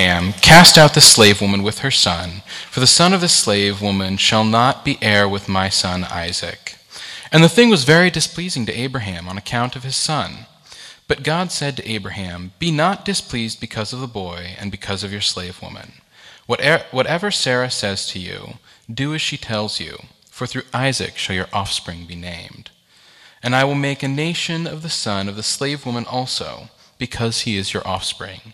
Abraham, cast out the slave woman with her son, for the son of the slave woman shall not be heir with my son Isaac. And the thing was very displeasing to Abraham on account of his son. But God said to Abraham, be not displeased because of the boy and because of your slave woman. Whatever Sarah says to you, do as she tells you, for through Isaac shall your offspring be named. And I will make a nation of the son of the slave woman also, because he is your offspring.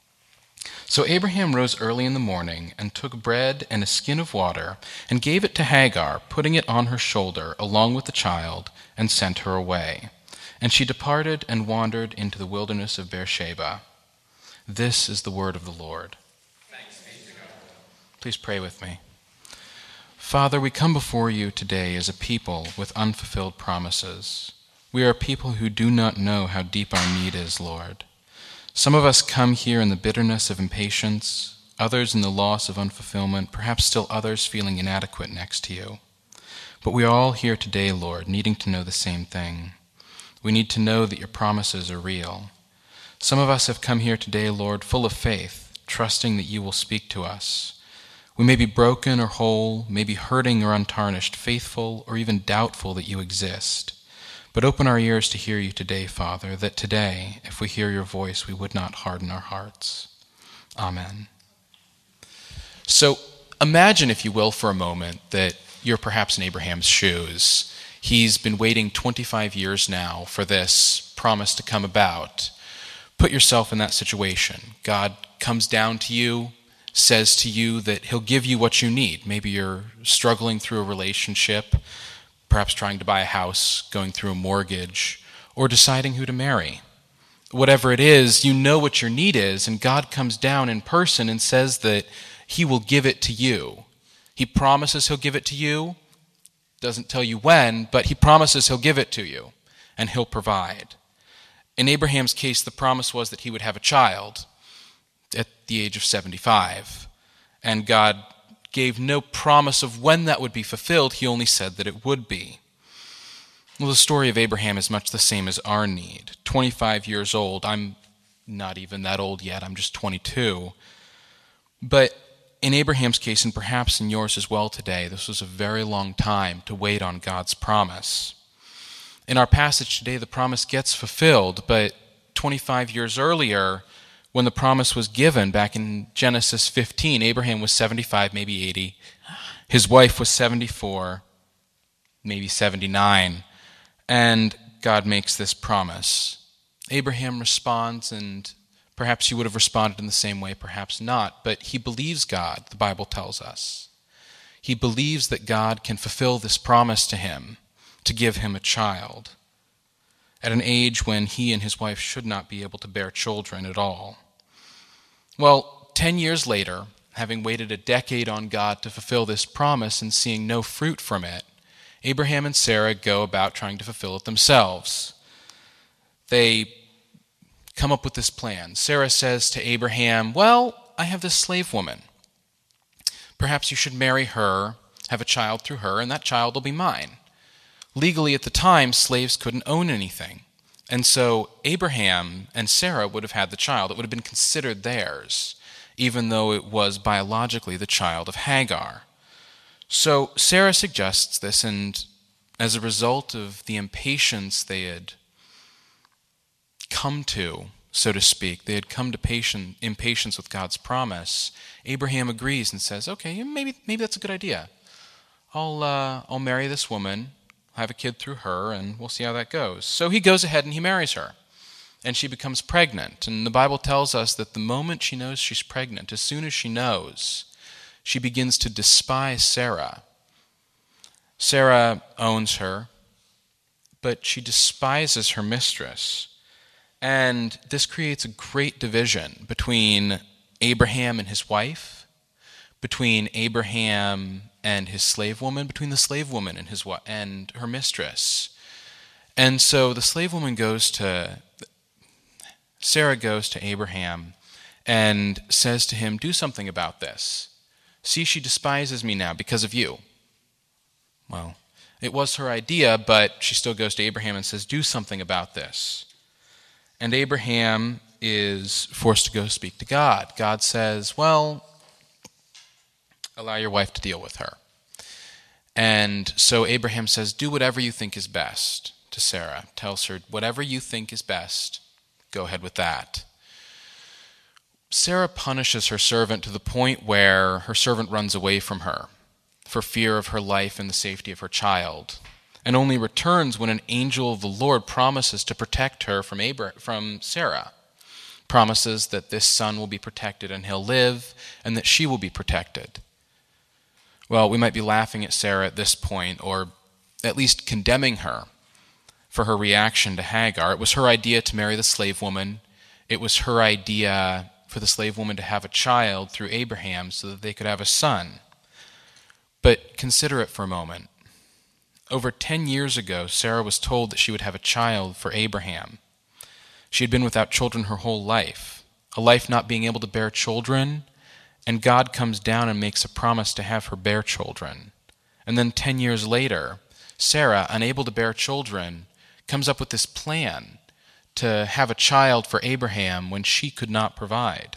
So Abraham rose early in the morning and took bread and a skin of water and gave it to Hagar, putting it on her shoulder along with the child, and sent her away. And she departed and wandered into the wilderness of Beersheba. This is the word of the Lord. Thanks be to God. Please pray with me. Father, we come before you today as a people with unfulfilled promises. We are a people who do not know how deep our need is, Lord. Some of us come here in the bitterness of impatience, others in the loss of unfulfillment, perhaps still others feeling inadequate next to you. But we are all here today, Lord, needing to know the same thing. We need to know that your promises are real. Some of us have come here today, Lord, full of faith, trusting that you will speak to us. We may be broken or whole, may be hurting or untarnished, faithful or even doubtful that you exist. But open our ears to hear you today, Father, that today, if we hear your voice, we would not harden our hearts. Amen. So imagine, if you will, for a moment, that you're perhaps in Abraham's shoes. He's been waiting 25 years now for this promise to come about. Put yourself in that situation. God comes down to you, says to you that he'll give you what you need. Maybe you're struggling through a relationship, perhaps trying to buy a house, going through a mortgage, or deciding who to marry. Whatever it is, you know what your need is, and God comes down in person and says that he will give it to you. He promises he'll give it to you, doesn't tell you when, but he promises he'll give it to you, and he'll provide. In Abraham's case, the promise was that he would have a child at the age of 75, and God gave no promise of when that would be fulfilled. He only said that it would be. Well, the story of Abraham is much the same as our need. 25 years old. I'm not even that old yet. I'm just 22. But in Abraham's case, and perhaps in yours as well today, this was a very long time to wait on God's promise. In our passage today, the promise gets fulfilled, but 25 years earlier, when the promise was given back in Genesis 15, Abraham was 75, maybe 80. His wife was 74, maybe 79. And God makes this promise. Abraham responds, and perhaps he would have responded in the same way, perhaps not. But he believes God, the Bible tells us. He believes that God can fulfill this promise to him, to give him a child, at an age when he and his wife should not be able to bear children at all. Well, 10 years later, having waited a decade on God to fulfill this promise and seeing no fruit from it, Abraham and Sarah go about trying to fulfill it themselves. They come up with this plan. Sarah says to Abraham, well, I have this slave woman. Perhaps you should marry her, have a child through her, and that child will be mine. Legally, at the time, slaves couldn't own anything. And so Abraham and Sarah would have had the child. It would have been considered theirs, even though it was biologically the child of Hagar. So Sarah suggests this, and as a result of the impatience they had come to, so to speak, they had come to impatience with God's promise, Abraham agrees and says, okay, maybe that's a good idea. I'll marry this woman, have a kid through her, and we'll see how that goes. So he goes ahead and he marries her, and she becomes pregnant. And the Bible tells us that the moment she knows she's pregnant, as soon as she knows, she begins to despise Sarah. Sarah owns her, but she despises her mistress. And this creates a great division between Abraham and his wife, between Abraham and his slave woman, between the slave woman and her mistress. And so the slave woman Sarah goes to Abraham and says to him, do something about this. See, she despises me now because of you. Well, it was her idea, but she still goes to Abraham and says, do something about this. And Abraham is forced to go speak to God. God says, well, allow your wife to deal with her. And so Abraham says, do whatever you think is best to Sarah. Tells her, whatever you think is best, go ahead with that. Sarah punishes her servant to the point where her servant runs away from her for fear of her life and the safety of her child, and only returns when an angel of the Lord promises to protect her from Sarah, promises that this son will be protected and he'll live, and that she will be protected. Well, we might be laughing at Sarah at this point, or at least condemning her for her reaction to Hagar. It was her idea to marry the slave woman. It was her idea for the slave woman to have a child through Abraham so that they could have a son. But consider it for a moment. Over 10 years ago, Sarah was told that she would have a child for Abraham. She had been without children her whole life, a life not being able to bear children, and God comes down and makes a promise to have her bear children. And then 10 years later, Sarah, unable to bear children, comes up with this plan to have a child for Abraham when she could not provide.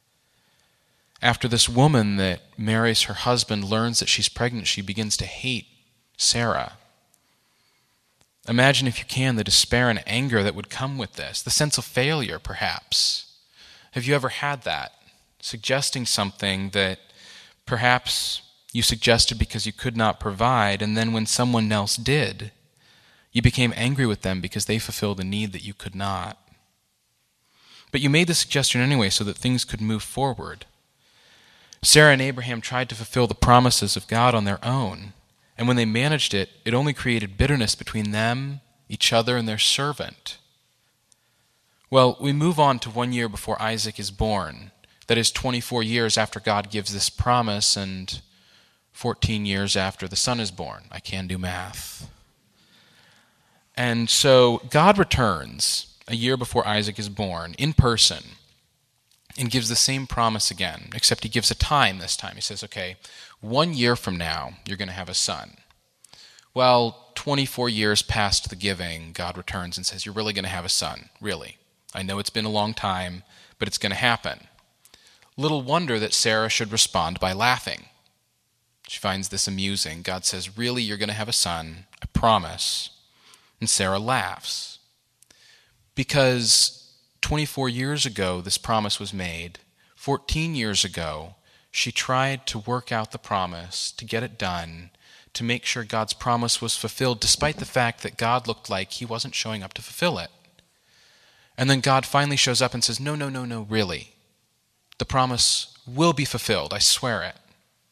After this woman that marries her husband learns that she's pregnant, she begins to hate Sarah. Imagine, if you can, the despair and anger that would come with this, the sense of failure, perhaps. Have you ever had that? Suggesting something that perhaps you suggested because you could not provide, and then when someone else did, you became angry with them because they fulfilled a need that you could not. But you made the suggestion anyway so that things could move forward. Sarah and Abraham tried to fulfill the promises of God on their own, and when they managed it, it only created bitterness between them, each other, and their servant. Well, we move on to 1 year before Isaac is born. That is 24 years after God gives this promise, and 14 years after the son is born. I can do math. And so God returns a year before Isaac is born in person and gives the same promise again, except he gives a time this time. He says, okay, 1 year from now, you're going to have a son. Well, 24 years past the giving, God returns and says, you're really going to have a son, really. I know it's been a long time, but it's going to happen. Little wonder that Sarah should respond by laughing. She finds this amusing. God says, really, you're going to have a son, I promise. And Sarah laughs. Because 24 years ago, this promise was made. 14 years ago, she tried to work out the promise, to get it done, to make sure God's promise was fulfilled, despite the fact that God looked like he wasn't showing up to fulfill it. And then God finally shows up and says, no, really. The promise will be fulfilled, I swear it.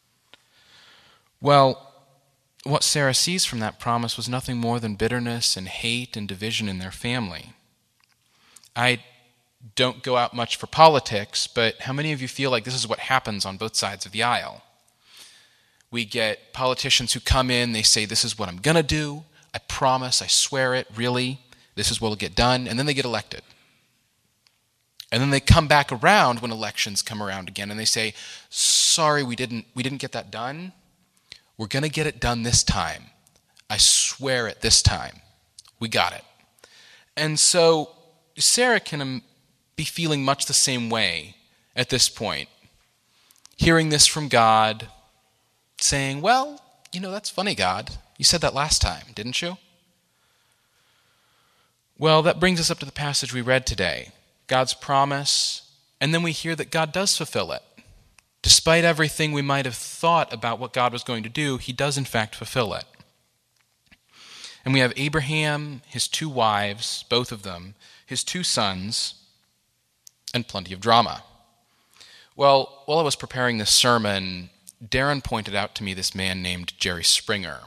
Well, what Sarah sees from that promise was nothing more than bitterness and hate and division in their family. I don't go out much for politics, but how many of you feel like this is what happens on both sides of the aisle? We get politicians who come in, they say, this is what I'm going to do, I promise, I swear it, really, this is what will get done, and then they get elected. And then they come back around when elections come around again, and they say, sorry, we didn't get that done. We're going to get it done this time. I swear it this time. We got it. And so Sarah can be feeling much the same way at this point. Hearing this from God, saying, well, that's funny, God. You said that last time, didn't you? Well, that brings us up to the passage we read today. God's promise, and then we hear that God does fulfill it. Despite everything we might have thought about what God was going to do, he does in fact fulfill it. And we have Abraham, his 2 wives, both of them, his 2 sons, and plenty of drama. Well, while I was preparing this sermon, Darren pointed out to me this man named Jerry Springer.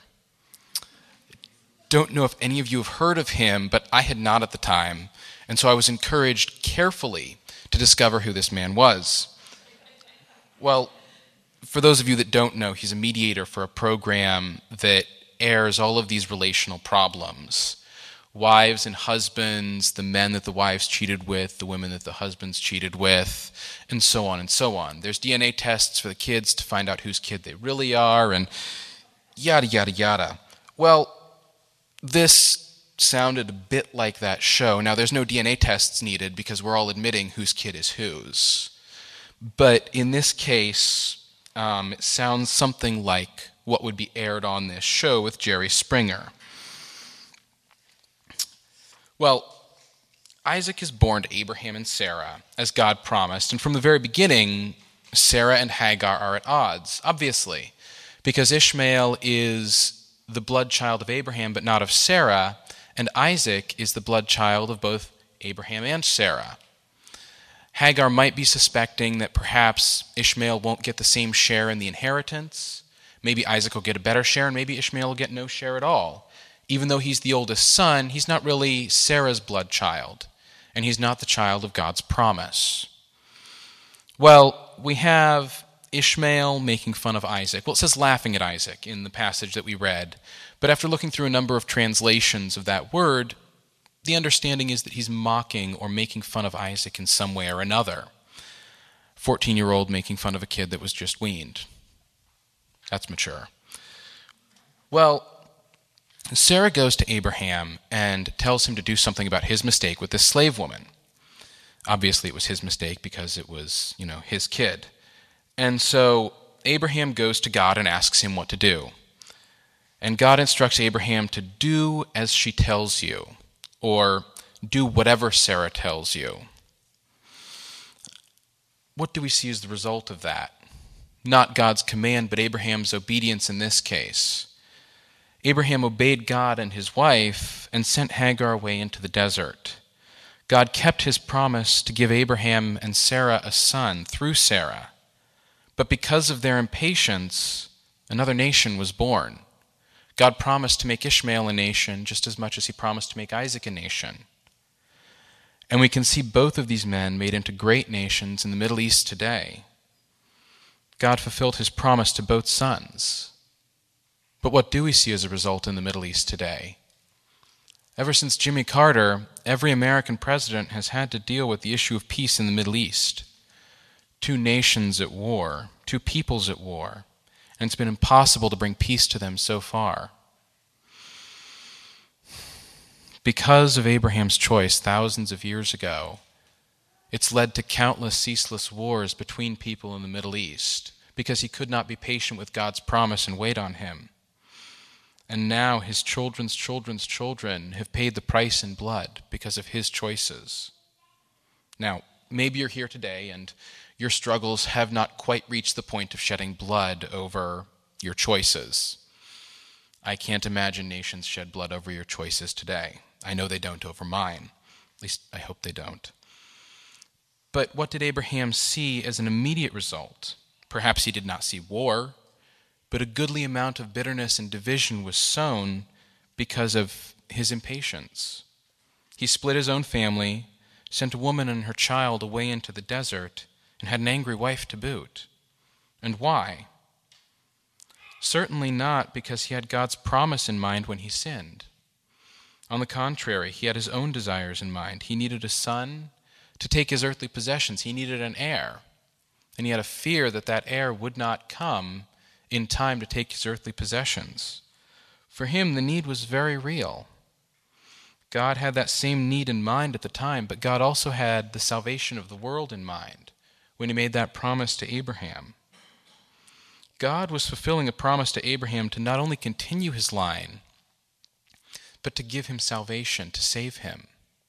Don't know if any of you have heard of him, but I had not at the time, and so I was encouraged carefully to discover who this man was. Well, for those of you that don't know, he's a mediator for a program that airs all of these relational problems. Wives and husbands, the men that the wives cheated with, the women that the husbands cheated with, and so on and so on. There's DNA tests for the kids to find out whose kid they really are, and yada, yada, yada. Well, this sounded a bit like that show. Now, there's no DNA tests needed because we're all admitting whose kid is whose. But in this case, it sounds something like what would be aired on this show with Jerry Springer. Well, Isaac is born to Abraham and Sarah, as God promised, and from the very beginning, Sarah and Hagar are at odds, obviously, because Ishmael is the blood child of Abraham but not of Sarah, and Isaac is the blood child of both Abraham and Sarah. Hagar might be suspecting that perhaps Ishmael won't get the same share in the inheritance. Maybe Isaac will get a better share, and maybe Ishmael will get no share at all. Even though he's the oldest son, he's not really Sarah's blood child, and he's not the child of God's promise. Well, we have Ishmael making fun of Isaac. Well, it says laughing at Isaac in the passage that we read, but after looking through a number of translations of that word, the understanding is that he's mocking or making fun of Isaac in some way or another. 14-year-old making fun of a kid that was just weaned. That's mature. Well, Sarah goes to Abraham and tells him to do something about his mistake with this slave woman. Obviously, it was his mistake because it was, his kid. And so Abraham goes to God and asks him what to do. And God instructs Abraham to do as she tells you, or do whatever Sarah tells you. What do we see as the result of that? Not God's command, but Abraham's obedience in this case. Abraham obeyed God and his wife and sent Hagar away into the desert. God kept his promise to give Abraham and Sarah a son through Sarah. But because of their impatience, another nation was born. God promised to make Ishmael a nation just as much as he promised to make Isaac a nation. And we can see both of these men made into great nations in the Middle East today. God fulfilled his promise to both sons. But what do we see as a result in the Middle East today? Ever since Jimmy Carter, every American president has had to deal with the issue of peace in the Middle East. Two nations at war, two peoples at war, and it's been impossible to bring peace to them so far. Because of Abraham's choice thousands of years ago, it's led to countless ceaseless wars between people in the Middle East, because he could not be patient with God's promise and wait on him. And now his children's children's children have paid the price in blood because of his choices. Now, maybe you're here today and your struggles have not quite reached the point of shedding blood over your choices. I can't imagine nations shed blood over your choices today. I know they don't over mine. At least I hope they don't. But what did Abraham see as an immediate result? Perhaps he did not see war, but a goodly amount of bitterness and division was sown because of his impatience. He split his own family, sent a woman and her child away into the desert, and had an angry wife to boot. And why? Certainly not because he had God's promise in mind when he sinned. On the contrary, he had his own desires in mind. He needed a son to take his earthly possessions. He needed an heir. And he had a fear that that heir would not come in time to take his earthly possessions. For him, the need was very real. God had that same need in mind at the time, but God also had the salvation of the world in mind when he made that promise to Abraham. God was fulfilling a promise to Abraham to not only continue his line, but to give him salvation, to save him.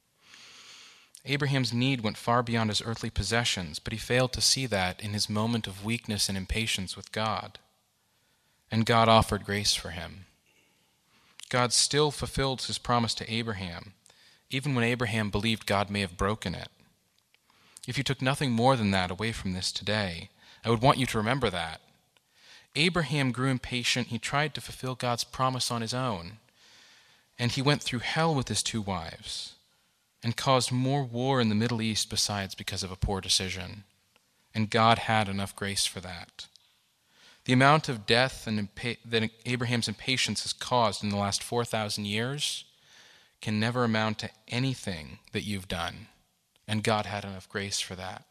Abraham's need went far beyond his earthly possessions, but he failed to see that in his moment of weakness and impatience with God. And God offered grace for him. God still fulfilled his promise to Abraham, even when Abraham believed God may have broken it. If you took nothing more than that away from this today, I would want you to remember that. Abraham grew impatient. He tried to fulfill God's promise on his own, and he went through hell with his two wives and caused more war in the Middle East besides because of a poor decision. And God had enough grace for that. The amount of death that Abraham's impatience has caused in the last 4,000 years can never amount to anything that you've done, and God had enough grace for that.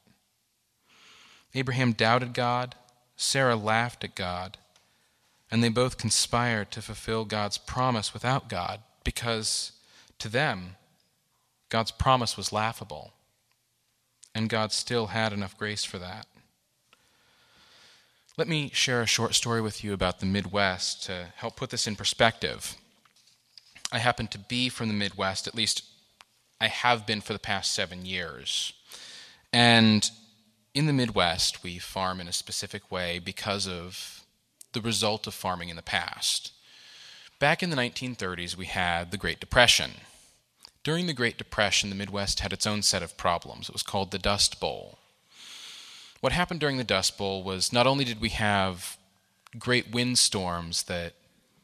Abraham doubted God, Sarah laughed at God, and they both conspired to fulfill God's promise without God, because To them, God's promise was laughable, and God still had enough grace for that. Let me share a short story with you about the Midwest to help put this in perspective. I happen to be from the Midwest, at least I have been for the past 7 years. And in the Midwest, we farm in a specific way because of the result of farming in the past. Back in the 1930s, we had the Great Depression. During the Great Depression, the Midwest had its own set of problems. It was called the Dust Bowl. What happened during the Dust Bowl was not only did we have great windstorms that,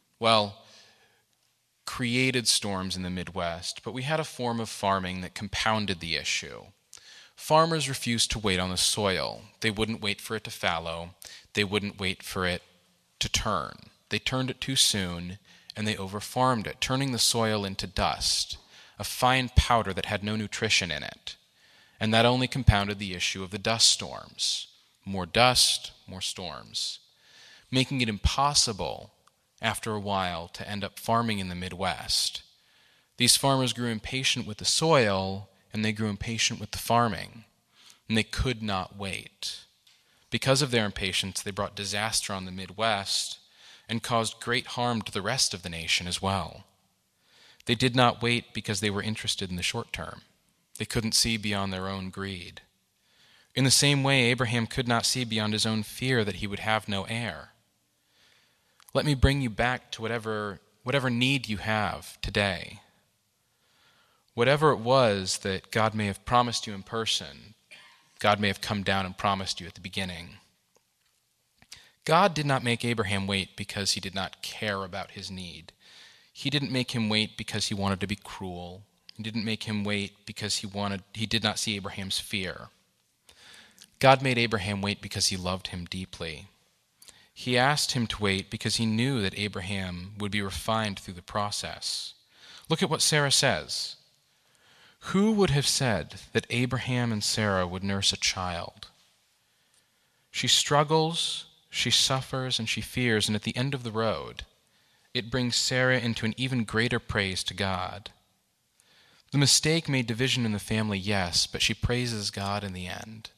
created storms in the Midwest, but we had a form of farming that compounded the issue. Farmers refused to wait on the soil. They wouldn't wait for it to fallow. They wouldn't wait for it to turn. They turned it too soon, and they overfarmed it, turning the soil into dust, a fine powder that had no nutrition in it. And that only compounded the issue of the dust storms. More dust, more storms, making it impossible after a while to end up farming in the Midwest. These farmers grew impatient with the soil, and they grew impatient with the farming, and they could not wait. Because of their impatience, they brought disaster on the Midwest and caused great harm to the rest of the nation as well. They did not wait because they were interested in the short term. They couldn't see beyond their own greed. In the same way, Abraham could not see beyond his own fear that he would have no heir. Let me bring you back to whatever need you have today. Whatever it was that God may have promised you in person, God may have come down and promised you at the beginning. God did not make Abraham wait because he did not care about his need. He didn't make him wait because he wanted to be cruel. He didn't make him wait because he did not see Abraham's fear. God made Abraham wait because he loved him deeply. He asked him to wait because he knew that Abraham would be refined through the process. Look at what Sarah says. Who would have said that Abraham and Sarah would nurse a child? She struggles, she suffers, and she fears, and at the end of the road, it brings Sarah into an even greater praise to God. The mistake made division in the family, yes, but she praises God in the end.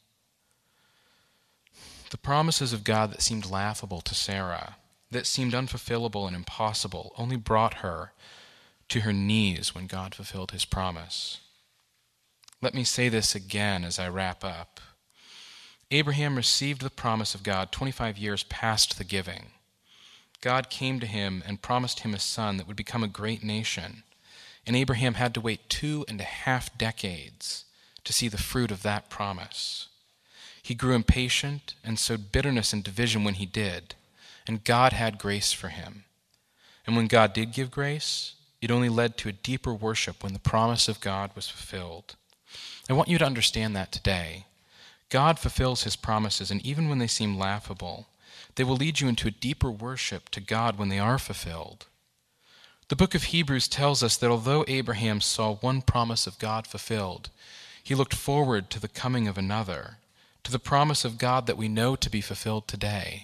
The promises of God that seemed laughable to Sarah, that seemed unfulfillable and impossible, only brought her to her knees when God fulfilled his promise. Let me say this again as I wrap up. Abraham received the promise of God 25 years past the giving. God came to him and promised him a son that would become a great nation, and Abraham had to wait 2.5 decades to see the fruit of that promise. He grew impatient and sowed bitterness and division when he did, and God had grace for him. And when God did give grace, it only led to a deeper worship when the promise of God was fulfilled. I want you to understand that today. God fulfills his promises, and even when they seem laughable, they will lead you into a deeper worship to God when they are fulfilled. The book of Hebrews tells us that although Abraham saw one promise of God fulfilled, he looked forward to the coming of another, to the promise of God that we know to be fulfilled today.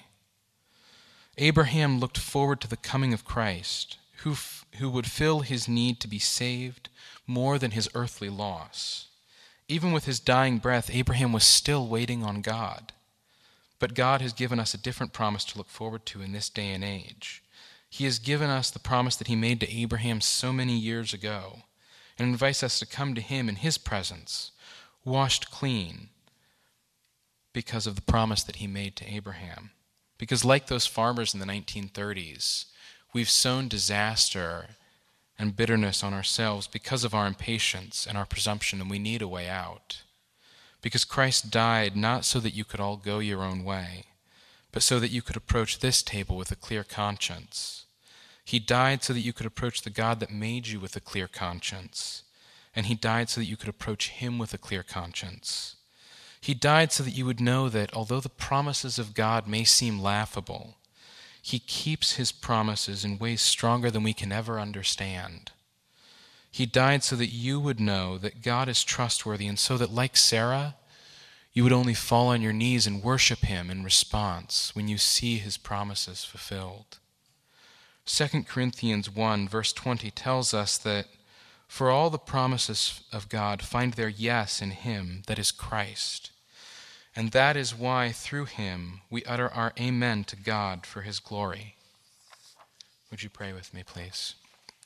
Abraham looked forward to the coming of Christ, who would fill his need to be saved more than his earthly loss. Even with his dying breath, Abraham was still waiting on God. But God has given us a different promise to look forward to in this day and age. He has given us the promise that he made to Abraham so many years ago, and invites us to come to him in his presence, washed clean, because of the promise that he made to Abraham. Because like those farmers in the 1930s, we've sown disaster and bitterness on ourselves because of our impatience and our presumption, and we need a way out. Because Christ died not so that you could all go your own way, but so that you could approach this table with a clear conscience. He died so that you could approach the God that made you with a clear conscience, and he died so that you could approach him with a clear conscience. He died so that you would know that although the promises of God may seem laughable, he keeps his promises in ways stronger than we can ever understand. He died so that you would know that God is trustworthy, and so that, like Sarah, you would only fall on your knees and worship him in response when you see his promises fulfilled. 2 Corinthians 1, verse 20 tells us that For all the promises of God find their yes in him that is Christ. And that is why through him we utter our amen to God for his glory. Would you pray with me, please?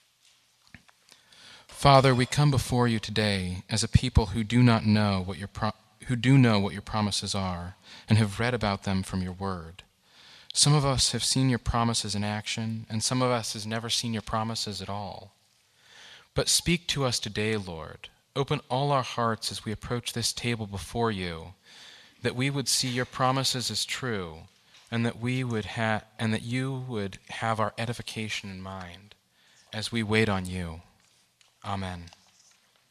Father, we come before you today as a people who do know what your promises are and have read about them from your word. Some of us have seen your promises in action, and some of us has never seen your promises at all. But speak to us today, Lord. Open all our hearts as we approach this table before you, that we would see your promises as true, and that you would have our edification in mind as we wait on you. Amen.